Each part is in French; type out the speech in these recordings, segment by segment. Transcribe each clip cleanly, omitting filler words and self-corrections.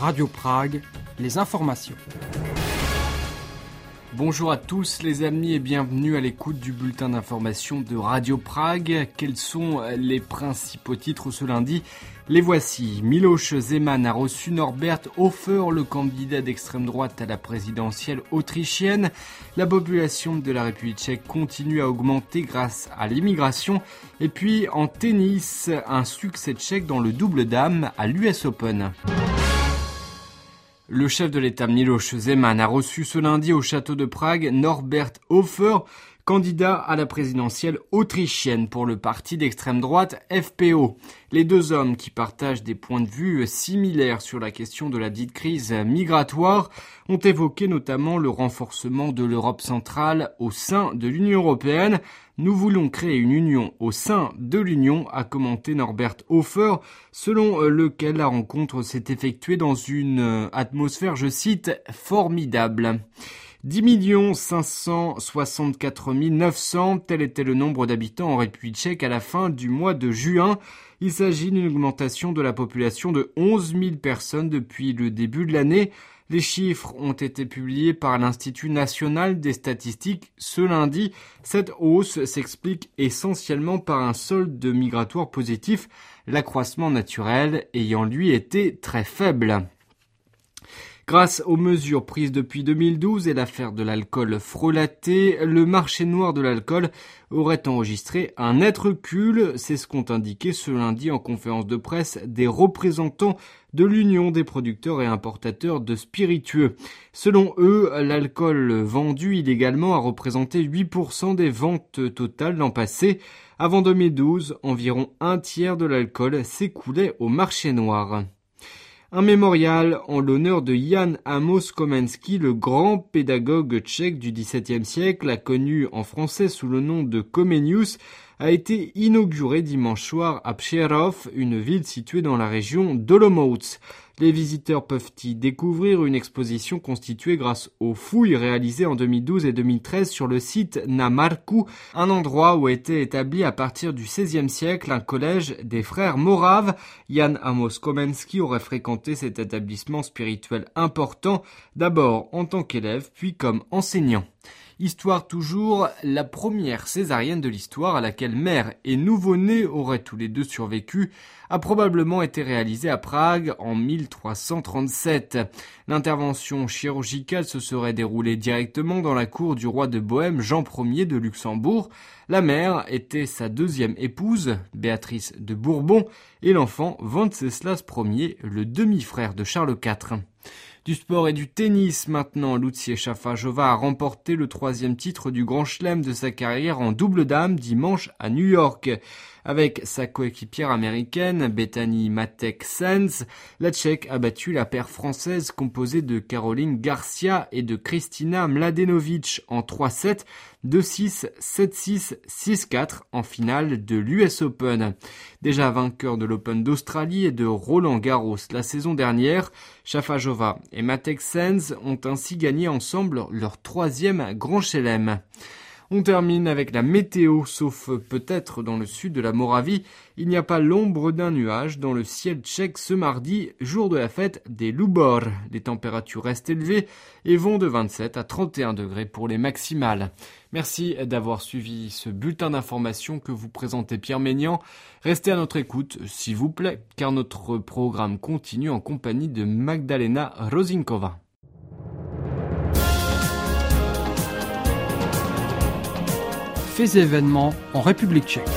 Radio Prague, les informations. Bonjour à tous les amis et bienvenue à l'écoute du bulletin d'information de Radio Prague. Quels sont les principaux titres ce lundi ? Les voici. Miloš Zeman a reçu Norbert Hofer, le candidat d'extrême droite à la présidentielle autrichienne. La population de la République tchèque continue à augmenter grâce à l'immigration. Et puis en tennis, un succès tchèque dans le double dames à l'US Open. Le chef de l'État Miloš Zeman a reçu ce lundi au château de Prague Norbert Hofer, candidat à la présidentielle autrichienne pour le parti d'extrême droite FPO. Les deux hommes qui partagent des points de vue similaires sur la question de la dite crise migratoire ont évoqué notamment le renforcement de l'Europe centrale au sein de l'Union européenne. Nous voulons créer une union au sein de l'Union, a commenté Norbert Hofer, selon lequel la rencontre s'est effectuée dans une atmosphère, je cite, formidable. 10 564 900, tel était le nombre d'habitants en République tchèque à la fin du mois de juin. Il s'agit d'une augmentation de la population de 11 000 personnes depuis le début de l'année. Les chiffres ont été publiés par l'Institut national des statistiques ce lundi. Cette hausse s'explique essentiellement par un solde migratoire positif, l'accroissement naturel ayant lui été très faible. Grâce aux mesures prises depuis 2012 et l'affaire de l'alcool frelaté, le marché noir de l'alcool aurait enregistré un net recul. C'est ce qu'ont indiqué ce lundi en conférence de presse des représentants de l'Union des producteurs et importateurs de spiritueux. Selon eux, l'alcool vendu illégalement a représenté 8% des ventes totales l'an passé. Avant 2012, environ un tiers de l'alcool s'écoulait au marché noir. Un mémorial en l'honneur de Jan Amos Komenský, le grand pédagogue tchèque du XVIIe siècle, connu en français sous le nom de Comenius, a été inauguré dimanche soir à Přerov, une ville située dans la région d'Olomouc. Les visiteurs peuvent y découvrir une exposition constituée grâce aux fouilles réalisées en 2012 et 2013 sur le site Na Marku, un endroit où a été établi à partir du XVIe siècle un collège des frères Moraves. Jan Amos Komenský aurait fréquenté cet établissement spirituel important, d'abord en tant qu'élève, puis comme enseignant. Histoire toujours, la première césarienne de l'histoire à laquelle mère et nouveau-né auraient tous les deux survécu a probablement été réalisée à Prague en 1337. L'intervention chirurgicale se serait déroulée directement dans la cour du roi de Bohême Jean Ier de Luxembourg. La mère était sa deuxième épouse, Béatrice de Bourbon, et l'enfant Venceslas Ier, le demi-frère de Charles IV. Du sport et du tennis maintenant, Lucie Šafářová a remporté le 3e titre du Grand Chelem de sa carrière en double dame dimanche à New York. Avec sa coéquipière américaine Bethanie Mattek-Sands, la Tchèque a battu la paire française composée de Caroline Garcia et de Kristina Mladenovic en 3-7, 2-6, 7-6, 6-4 en finale de l'US Open. Déjà vainqueur de l'Open d'Australie et de Roland Garros la saison dernière, Šafářová et Mattek-Sands ont ainsi gagné ensemble leur 3e Grand Chelem. On termine avec la météo, sauf peut-être dans le sud de la Moravie. Il n'y a pas l'ombre d'un nuage dans le ciel tchèque ce mardi, jour de la fête des Lubor. Les températures restent élevées et vont de 27 à 31 degrés pour les maximales. Merci d'avoir suivi ce bulletin d'information que vous présentez Pierre Ménian. Restez à notre écoute, s'il vous plaît, car notre programme continue en compagnie de Magdalena Rozinkova. Faits et événements en République tchèque.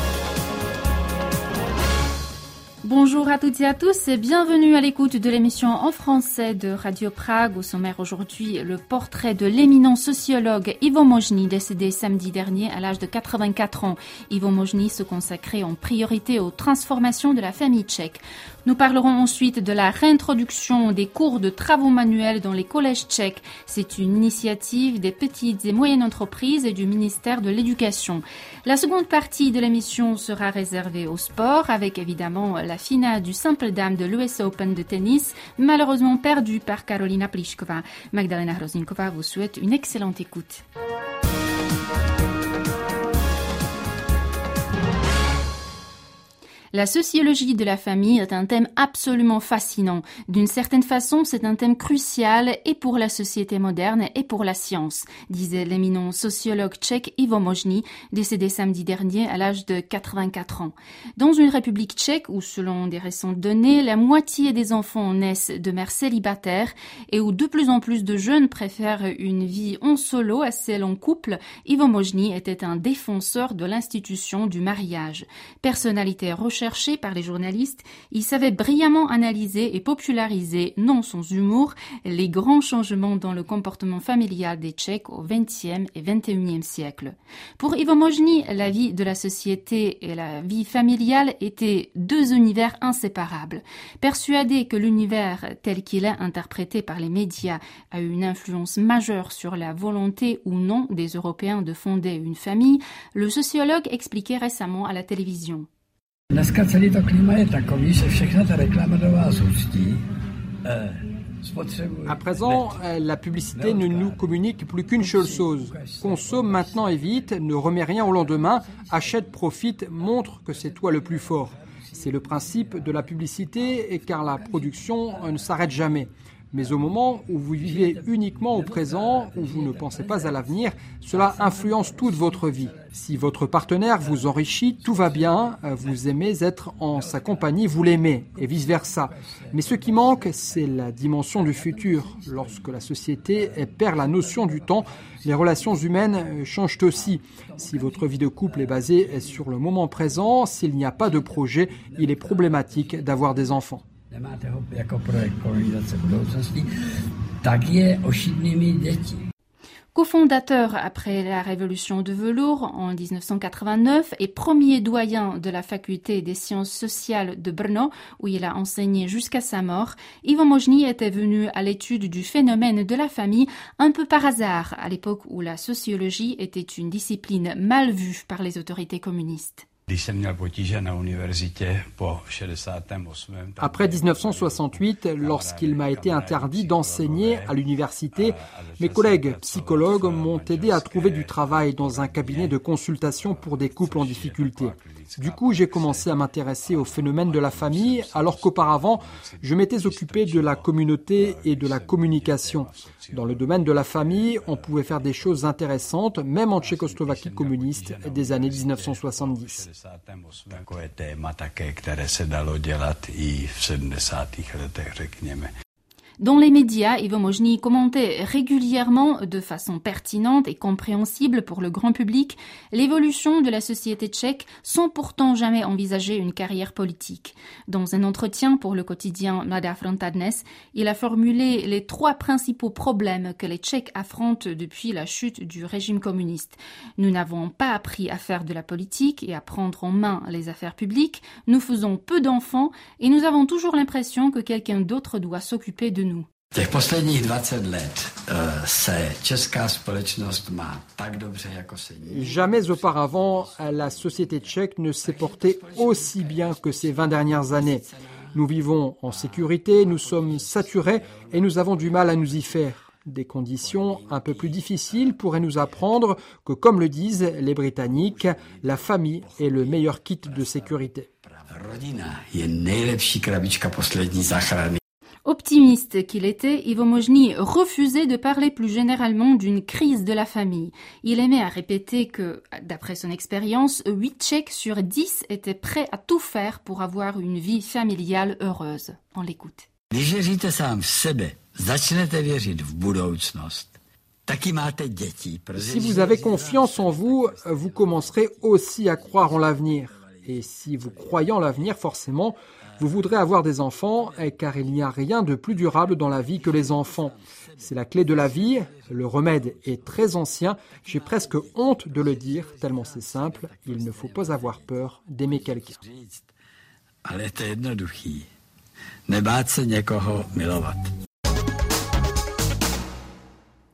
Bonjour à toutes et à tous et bienvenue à l'écoute de l'émission en français de Radio Prague. Au sommaire aujourd'hui, le portrait de l'éminent sociologue Ivo Možný, décédé samedi dernier à l'âge de 84 ans. Ivo Možný se consacrait en priorité aux transformations de la famille tchèque. Nous parlerons ensuite de la réintroduction des cours de travaux manuels dans les collèges tchèques. C'est une initiative des petites et moyennes entreprises et du ministère de l'Éducation. La seconde partie de l'émission sera réservée au sport, avec évidemment la finale du simple dame de l'US Open de tennis, malheureusement perdue par Karolina Plišková. Magdalena Rozinkova vous souhaite une excellente écoute. La sociologie de la famille est un thème absolument fascinant. D'une certaine façon, c'est un thème crucial et pour la société moderne et pour la science, disait l'éminent sociologue tchèque Ivo Možný, décédé samedi dernier à l'âge de 84 ans. Dans une république tchèque où, selon des récentes données, la moitié des enfants naissent de mères célibataires et où de plus en plus de jeunes préfèrent une vie en solo à celle en couple, Ivo Možný était un défenseur de l'institution du mariage. Personnalité recherché par les journalistes, il savait brillamment analyser et populariser, non sans humour, les grands changements dans le comportement familial des Tchèques au XXe et XXIe siècle. Pour Ivo Možný, la vie de la société et la vie familiale étaient deux univers inséparables. Persuadé que l'univers tel qu'il est interprété par les médias a eu une influence majeure sur la volonté ou non des Européens de fonder une famille, le sociologue expliquait récemment à la télévision. Dneska celý to klima je takový, že všechna ta reklama do vás hustí. À présent, la publicité ne nous communique plus qu'une seule chose. Consomme maintenant et vite, ne remets rien au lendemain, achète, profite, montre que c'est toi le plus fort. C'est le principe de la publicité car la production ne s'arrête jamais. Mais au moment où vous vivez uniquement au présent, où vous ne pensez pas à l'avenir, cela influence toute votre vie. Si votre partenaire vous enrichit, tout va bien, vous aimez être en sa compagnie, vous l'aimez, et vice-versa. Mais ce qui manque, c'est la dimension du futur. Lorsque la société perd la notion du temps, les relations humaines changent aussi. Si votre vie de couple est basée sur le moment présent, s'il n'y a pas de projet, il est problématique d'avoir des enfants. Nemáte ho jako projekt kolonizace budoucnosti, tak je ošidný mít děti. Co-fondateur après la révolution de velours en 1989 et premier doyen de la faculté des sciences sociales de Brno, où il a enseigné jusqu'à sa mort, Ivo Možný était venu à l'étude du phénomène de la famille un peu par hasard, à l'époque où la sociologie était une discipline mal vue par les autorités communistes. Après 1968, lorsqu'il m'a été interdit d'enseigner à l'université, mes collègues psychologues m'ont aidé à trouver du travail dans un cabinet de consultation pour des couples en difficulté. Du coup, j'ai commencé à m'intéresser au phénomène de la famille, alors qu'auparavant, je m'étais occupé de la communauté et de la communication. Dans le domaine de la famille, on pouvait faire des choses intéressantes, même en Tchécoslovaquie communiste des années 1970. Dans les médias, Ivo Možný commentait régulièrement, de façon pertinente et compréhensible pour le grand public, l'évolution de la société tchèque sans pourtant jamais envisager une carrière politique. Dans un entretien pour le quotidien Mladá fronta Dnes, il a formulé les 3 principaux problèmes que les Tchèques affrontent depuis la chute du régime communiste. Nous n'avons pas appris à faire de la politique et à prendre en main les affaires publiques, nous faisons peu d'enfants et nous avons toujours l'impression que quelqu'un d'autre doit s'occuper de nous. Těch posledních 20 let se česká společnost má tak dobře, jako se nikdy. Jamais auparavant, la société tchèque ne s'est portée aussi bien que ces 20 dernières années. Nous vivons en sécurité, nous sommes saturés et nous avons du mal à nous y faire. Des conditions un peu plus difficiles pourraient nous apprendre que, comme le disent les Britanniques, la famille est le meilleur kit de sécurité. Rodina je nejlepší krabička poslední záchrany. Optimiste qu'il était, Ivo Možný refusait de parler plus généralement d'une crise de la famille. Il aimait à répéter que, d'après son expérience, 8 Tchèques sur 10 étaient prêts à tout faire pour avoir une vie familiale heureuse. On l'écoute. Když věříte sám v sebe, začnete věřit v budoucnost. Taky máte děti. Si vous avez confiance en vous, vous commencerez aussi à croire en l'avenir. Et si vous croyez en l'avenir, forcément, vous voudrez avoir des enfants, car il n'y a rien de plus durable dans la vie que les enfants. C'est la clé de la vie, le remède est très ancien, j'ai presque honte de le dire, tellement c'est simple, il ne faut pas avoir peur d'aimer quelqu'un. Ale to je jednoduchý. Nebát se někoho milovat.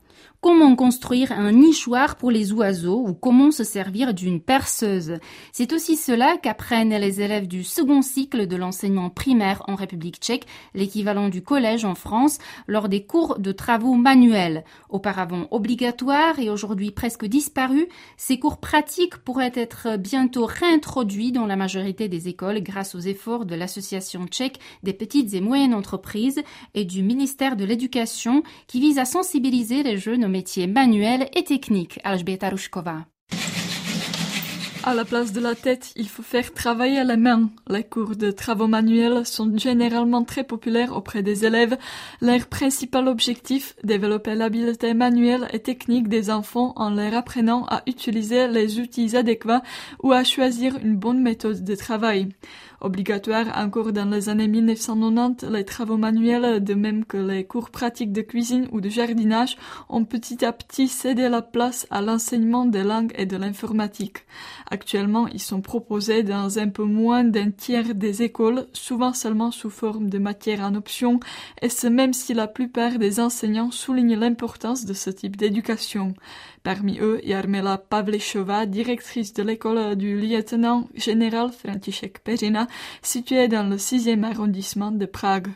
comment construire un nichoir pour les oiseaux ou comment se servir d'une perceuse. C'est aussi cela qu'apprennent les élèves du second cycle de l'enseignement primaire en République tchèque, l'équivalent du collège en France, lors des cours de travaux manuels. Auparavant obligatoires et aujourd'hui presque disparus, ces cours pratiques pourraient être bientôt réintroduits dans la majorité des écoles grâce aux efforts de l'Association tchèque des petites et moyennes entreprises et du ministère de l'Éducation qui vise à sensibiliser les jeunes aux métiers manuels et techniques. Alžběta Rušková. À la place de la tête, il faut faire travailler les mains. Les cours de travaux manuels sont généralement très populaires auprès des élèves. Leur principal objectif, développer l'habileté manuelle et technique des enfants en leur apprenant à utiliser les outils adéquats ou à choisir une bonne méthode de travail. Obligatoire encore dans les années 1990, les travaux manuels, de même que les cours pratiques de cuisine ou de jardinage, ont petit à petit cédé la place à l'enseignement des langues et de l'informatique. Actuellement, ils sont proposés dans un peu moins d'un tiers des écoles, souvent seulement sous forme de matière en option, et ce même si la plupart des enseignants soulignent l'importance de ce type d'éducation. Parmi eux, Jarmila Pavlišová, directrice de l'école du lieutenant général František Peřina, située dans le 6e arrondissement de Prague.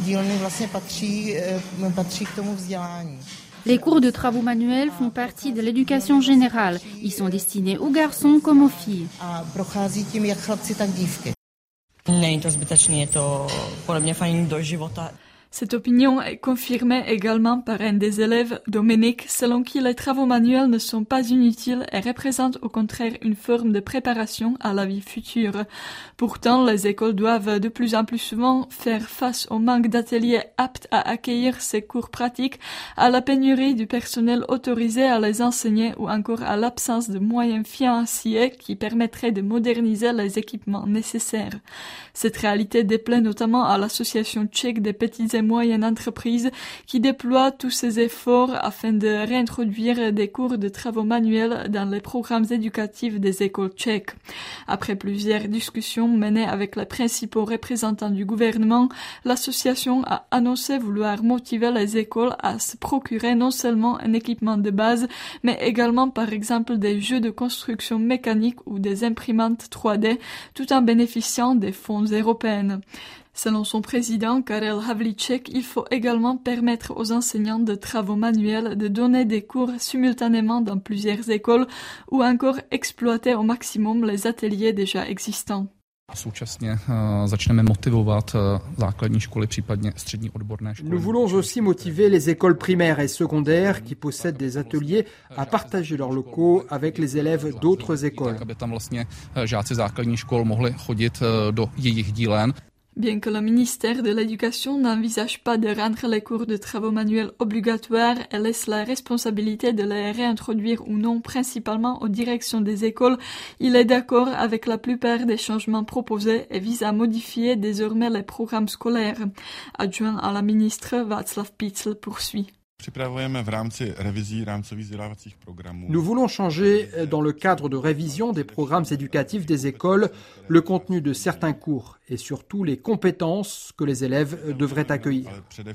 Les cours de travaux manuels font partie de l'éducation générale. Ils sont destinés aux garçons comme aux filles. Cette opinion est confirmée également par un des élèves, Dominique, selon qui les travaux manuels ne sont pas inutiles et représentent au contraire une forme de préparation à la vie future. Pourtant, les écoles doivent de plus en plus souvent faire face au manque d'ateliers aptes à accueillir ces cours pratiques, à la pénurie du personnel autorisé à les enseigner ou encore à l'absence de moyens financiers qui permettraient de moderniser les équipements nécessaires. Cette réalité déplaît notamment à l'Association tchèque des petites et moyennes entreprises qui déploient tous ces efforts afin de réintroduire des cours de travaux manuels dans les programmes éducatifs des écoles tchèques. Après plusieurs discussions menées avec les principaux représentants du gouvernement, l'association a annoncé vouloir motiver les écoles à se procurer non seulement un équipement de base, mais également par exemple des jeux de construction mécanique ou des imprimantes 3D, tout en bénéficiant des fonds européens. Selon son président, Karel Havlíček, il faut également permettre aux enseignants de travaux manuels de donner des cours simultanément dans plusieurs écoles ou encore exploiter au maximum les ateliers déjà existants. Nous voulons aussi motiver les écoles primaires et secondaires qui possèdent des ateliers à partager leurs locaux avec les élèves d'autres écoles. Bien que le ministère de l'Éducation n'envisage pas de rendre les cours de travaux manuels obligatoires et laisse la responsabilité de les réintroduire ou non principalement aux directions des écoles, il est d'accord avec la plupart des changements proposés et vise à modifier désormais les programmes scolaires. Adjoint à la ministre, Václav Pícl poursuit. Nous voulons changer, dans le cadre de révision des programmes éducatifs des écoles, le contenu de certains cours et surtout les compétences que les élèves devraient accueillir.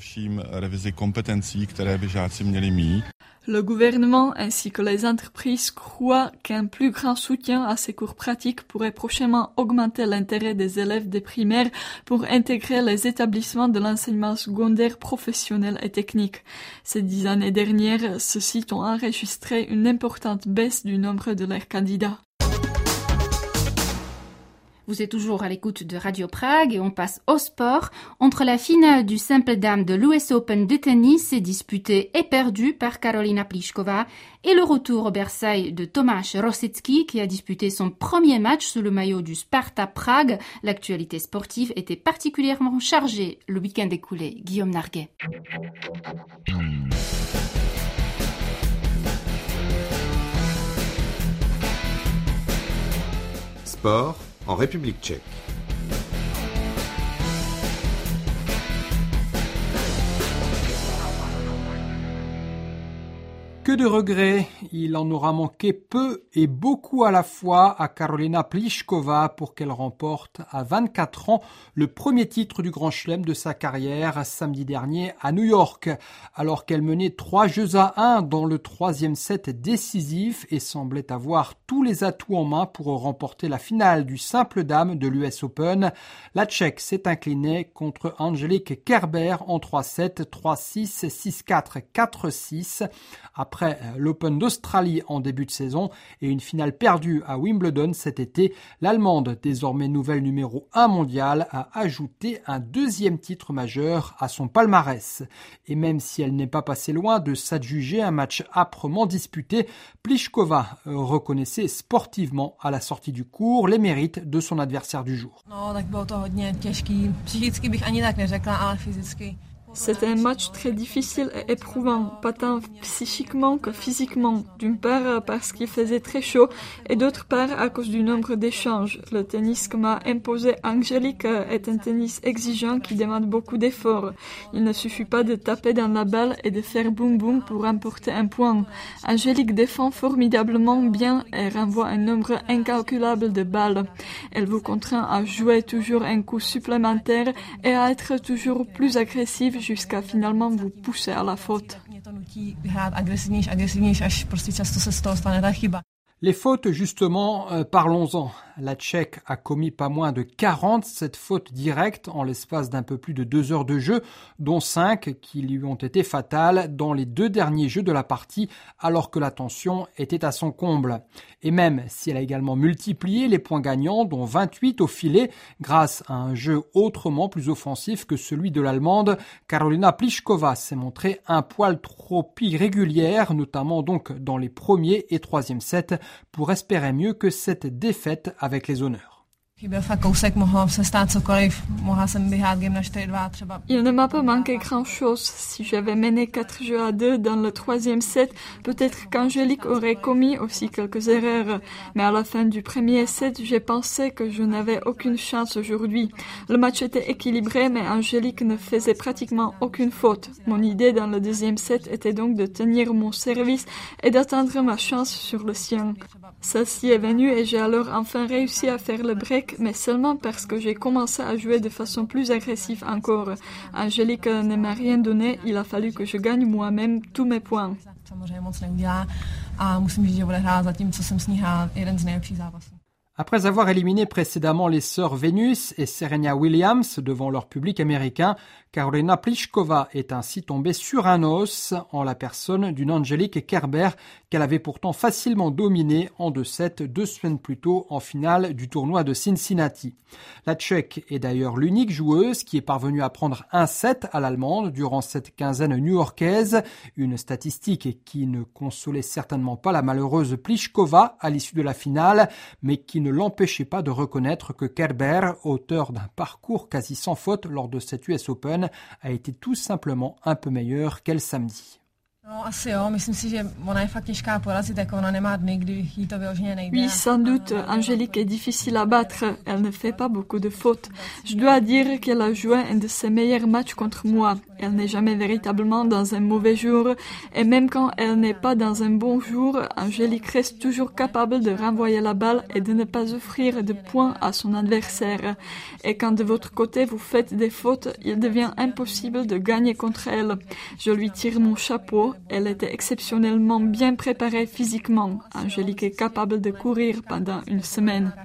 Le gouvernement ainsi que les entreprises croient qu'un plus grand soutien à ces cours pratiques pourrait prochainement augmenter l'intérêt des élèves des primaires pour intégrer les établissements de l'enseignement secondaire professionnel et technique. Ces 10 années dernières, ceux-ci ont enregistré une importante baisse du nombre de leurs candidats. Vous êtes toujours à l'écoute de Radio Prague et on passe au sport. Entre la finale du simple dame de l'US Open de tennis disputée et perdue par Karolina Plišková et le retour au Versailles de Tomáš Rosický qui a disputé son premier match sous le maillot du Sparta Prague, l'actualité sportive était particulièrement chargée le week-end écoulé. Guillaume Narguet. Sport en République tchèque. Que Que de regrets, il en aura manqué peu et beaucoup à la fois à Karolina Pliskova pour qu'elle remporte à 24 ans le premier titre du Grand Chelem de sa carrière samedi dernier à New York, alors qu'elle menait 3-1 dans le troisième set décisif et semblait avoir tous les atouts en main pour remporter la finale du simple dame de l'US Open. La Tchèque s'est inclinée contre Angelique Kerber en 3-7, 3-6, 6-4, 4-6. Après l'Open d'Australie en début de saison et une finale perdue à Wimbledon cet été, l'Allemande, désormais nouvelle numéro 1 mondiale, a ajouté un deuxième titre majeur à son palmarès. Et même si elle n'est pas passée loin de s'adjuger un match âprement disputé, Pliskova reconnaissait sportivement à la sortie du court les mérites de son adversaire du jour. C'était un match très difficile et éprouvant, pas tant psychiquement que physiquement. D'une part parce qu'il faisait très chaud et d'autre part à cause du nombre d'échanges. Le tennis que m'a imposé Angelique est un tennis exigeant qui demande beaucoup d'efforts. Il ne suffit pas de taper dans la balle et de faire boum boum pour remporter un point. Angelique défend formidablement bien et renvoie un nombre incalculable de balles. Elle vous contraint à jouer toujours un coup supplémentaire et à être toujours plus agressive jusqu'à finalement vous pousser à la faute. Les fautes, justement, parlons-en. La Tchèque a commis pas moins de 47 fautes directes en l'espace d'un peu plus de 2 heures de jeu, dont 5 qui lui ont été fatales dans les 2 derniers jeux de la partie, alors que la tension était à son comble. Et même si elle a également multiplié les points gagnants, dont 28 au filet, grâce à un jeu autrement plus offensif que celui de l'Allemande, Karolina Pliskova s'est montrée un poil trop irrégulière, notamment donc dans les premiers et troisième sets, pour espérer mieux que cette défaite avec les honneurs. Il ne m'a pas manqué grand-chose. Si j'avais mené 4-2 dans le troisième set, peut-être qu'Angelique aurait commis aussi quelques erreurs. Mais à la fin du premier set, j'ai pensé que je n'avais aucune chance aujourd'hui. Le match était équilibré, mais Angelique ne faisait pratiquement aucune faute. Mon idée dans le deuxième set était donc de tenir mon service et d'attendre ma chance sur le sien. Celle-ci est venue et j'ai alors enfin réussi à faire le break, mais seulement parce que j'ai commencé à jouer de façon plus agressive encore. Angelique ne m'a rien donné, il a fallu que je gagne moi-même tous mes points. Après avoir éliminé précédemment les sœurs Venus et Serena Williams devant leur public américain, Karolina Pliskova est ainsi tombée sur un os en la personne d'une Angelique Kerber qu'elle avait pourtant facilement dominée en 2-7 2 semaines plus tôt en finale du tournoi de Cincinnati. La Tchèque est d'ailleurs l'unique joueuse qui est parvenue à prendre un set à l'Allemande durant cette quinzaine new-yorkaise, une statistique qui ne consolait certainement pas la malheureuse Pliskova à l'issue de la finale, mais qui ne l'empêchait pas de reconnaître que Kerber, auteur d'un parcours quasi sans faute lors de cette US Open, a été tout simplement un peu meilleur qu'elle samedi. Oui, sans doute, Angelique est difficile à battre. Elle ne fait pas beaucoup de fautes. Je dois dire qu'elle a joué un de ses meilleurs matchs contre moi. Elle n'est jamais véritablement dans un mauvais jour. Et même quand elle n'est pas dans un bon jour, Angelique reste toujours capable de renvoyer la balle et de ne pas offrir de points à son adversaire. Et quand de votre côté vous faites des fautes, il devient impossible de gagner contre elle. Je lui tire mon chapeau. Elle était exceptionnellement bien préparée physiquement. Angelique est capable de courir pendant une semaine.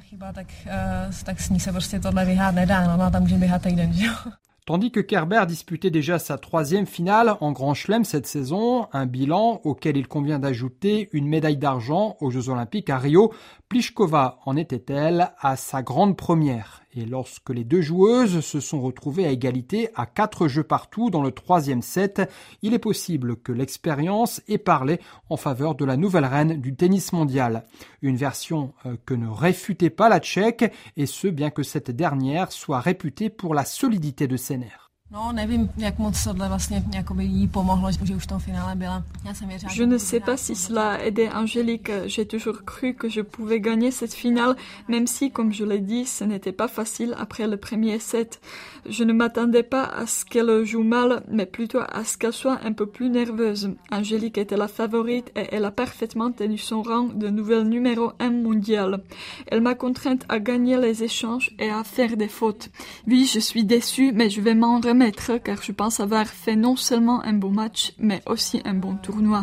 Tandis que Kerber disputait déjà sa 3e finale en Grand Chelem cette saison, un bilan auquel il convient d'ajouter une médaille d'argent aux Jeux Olympiques à Rio, Pliskova en était-elle à sa grande première. Et lorsque les deux joueuses se sont retrouvées à égalité à 4 jeux partout dans le 3e set, il est possible que l'expérience ait parlé en faveur de la nouvelle reine du tennis mondial. Une version que ne réfutait pas la Tchèque, et ce bien que cette dernière soit réputée pour la solidité de ses nerfs. Je ne sais pas si cela a aidé Angélique. J'ai toujours cru que je pouvais gagner cette finale, même si, comme je l'ai dit, ce n'était pas facile après le premier set. Je ne m'attendais pas à ce qu'elle joue mal, mais plutôt à ce qu'elle soit un peu plus nerveuse. Angélique était la favorite et elle a parfaitement tenu son rang de nouvelle numéro 1 mondiale. Elle m'a contrainte à gagner les échanges et à faire des fautes. Oui, je suis déçue, mais je vais m'en remettre car je pense avoir fait non seulement un bon match, mais aussi un bon tournoi.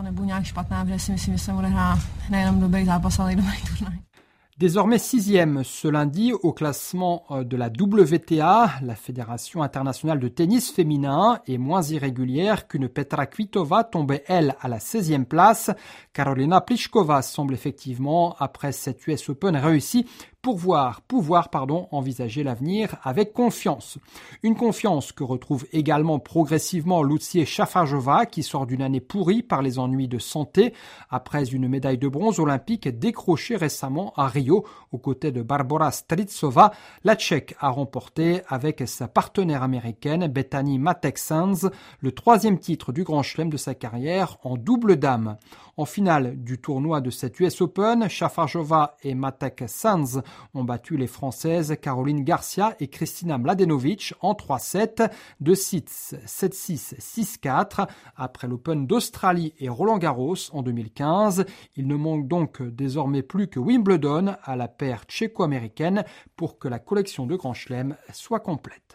Désormais 6e ce lundi au classement de la WTA, la Fédération internationale de tennis féminin est moins irrégulière qu'une Petra Kvitova tombée elle à la 16e place. Karolina Pliskova semble effectivement, après cette US Open réussie, pouvoir envisager l'avenir avec confiance. Une confiance que retrouve également progressivement Lucia Šafářová qui sort d'une année pourrie par les ennuis de santé après une médaille de bronze olympique décrochée récemment à Rio aux côtés de Barbora Strycova. La Tchèque a remporté avec sa partenaire américaine Bethanie Mattek-Sands le 3e titre du Grand Chelem de sa carrière en double dame. En finale du tournoi de cette US Open, Šafářová et Mattek-Sands ont battu les Françaises Caroline Garcia et Kristina Mladenovic en 3-7, 2-6, 7-6, 6-4. Après l'Open d'Australie et Roland-Garros en 2015, il ne manque donc désormais plus que Wimbledon à la paire tchéco-américaine pour que la collection de Grand Chelem soit complète.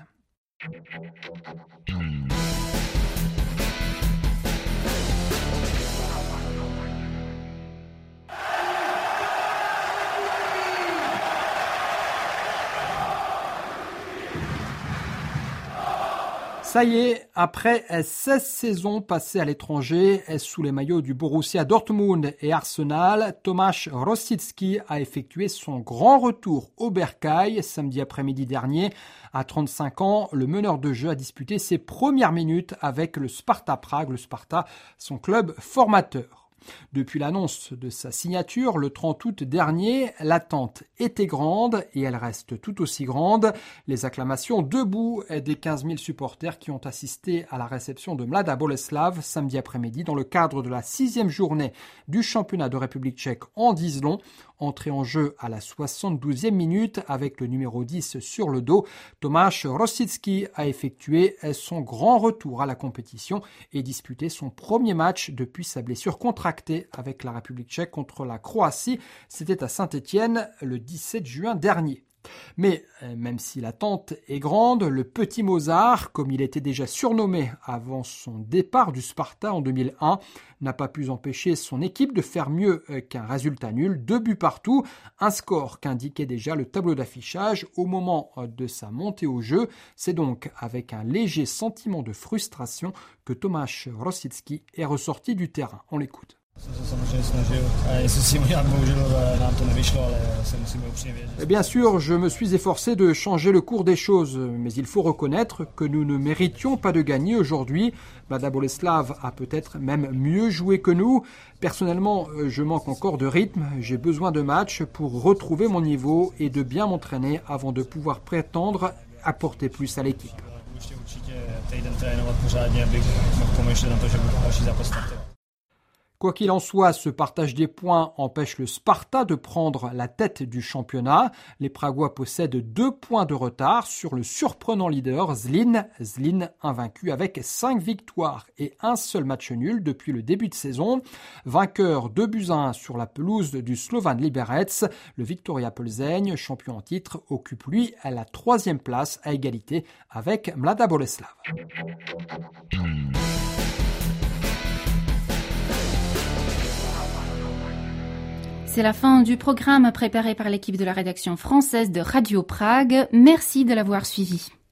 Ça y est, après 16 saisons passées à l'étranger sous les maillots du Borussia Dortmund et Arsenal, Tomáš Rosický a effectué son grand retour au Bercail samedi après-midi dernier. À 35 ans, le meneur de jeu a disputé ses premières minutes avec le Sparta Prague, le Sparta, son club formateur. Depuis l'annonce de sa signature le 30 août dernier, l'attente était grande et elle reste tout aussi grande. Les acclamations debout des 15 000 supporters qui ont assisté à la réception de Mlada Boleslav samedi après-midi dans le cadre de la 6e journée du championnat de République tchèque en disent long. Entré en jeu à la 72e minute avec le numéro 10 sur le dos, Tomáš Rosický a effectué son grand retour à la compétition et disputé son premier match depuis sa blessure contractée avec la République tchèque contre la Croatie. C'était à Saint-Étienne le 17 juin dernier. Mais même si l'attente est grande, le petit Mozart, comme il était déjà surnommé avant son départ du Sparta en 2001, n'a pas pu empêcher son équipe de faire mieux qu'un résultat nul, 2 buts partout, un score qu'indiquait déjà le tableau d'affichage au moment de sa montée au jeu. C'est donc avec un léger sentiment de frustration que Tomáš Rosický est ressorti du terrain. On l'écoute. Bien sûr, je me suis efforcé de changer le cours des choses, mais il faut reconnaître que nous ne méritions pas de gagner aujourd'hui. Mlada Boleslav a peut-être même mieux joué que nous. Personnellement, je manque encore de rythme, j'ai besoin de matchs pour retrouver mon niveau et de bien m'entraîner avant de pouvoir prétendre apporter plus à l'équipe. Quoi qu'il en soit, ce partage des points empêche le Sparta de prendre la tête du championnat. Les Pragois possèdent 2 points de retard sur le surprenant leader Zlín. Zlín invaincu avec 5 victoires et un seul match nul depuis le début de saison. Vainqueur 2-1 sur la pelouse du Slovan Liberec, le Viktoria Plzeň, champion en titre, occupe lui à la 3e place à égalité avec Mlada Boleslav. C'est la fin du programme préparé par l'équipe de la rédaction française de Radio Prague. Merci de l'avoir suivi.